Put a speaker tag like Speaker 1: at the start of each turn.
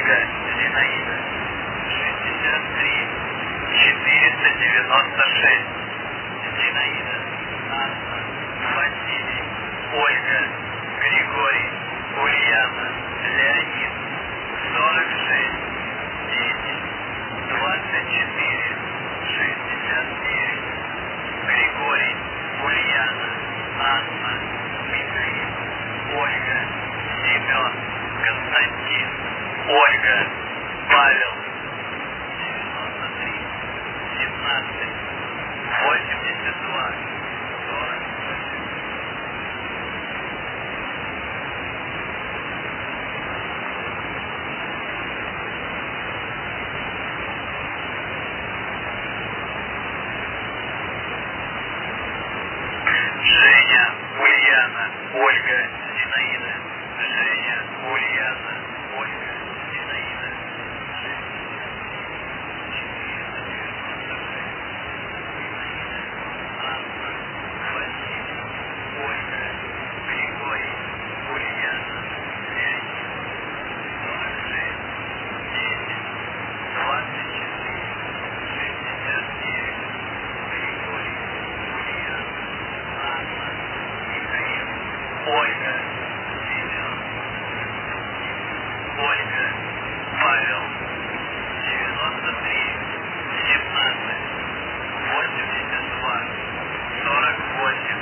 Speaker 1: Ольга Зинаида. 63 496. Зинаида Анна, Василий, Ольга, Григорий, Ульяна, Леонид. 46 10 24 69. Григорий, Ульяна, Анна, Михаил, Ольга, Семен, Константин, Ольга, Павел. 93 17 82 48. Женя, Ульяна, Ольга, Зинаида. Женя, Ульяна, Ольга, Зинаида. 496. Зинаида, Анна, Василий, Ольга, Григорий, Ульяна, Леонид. 46 10 24 69. Григорий, Ульяна, Анна, Михаил, Ольга, Семен, Константин, Ольга, Павел. 93 17 82 48.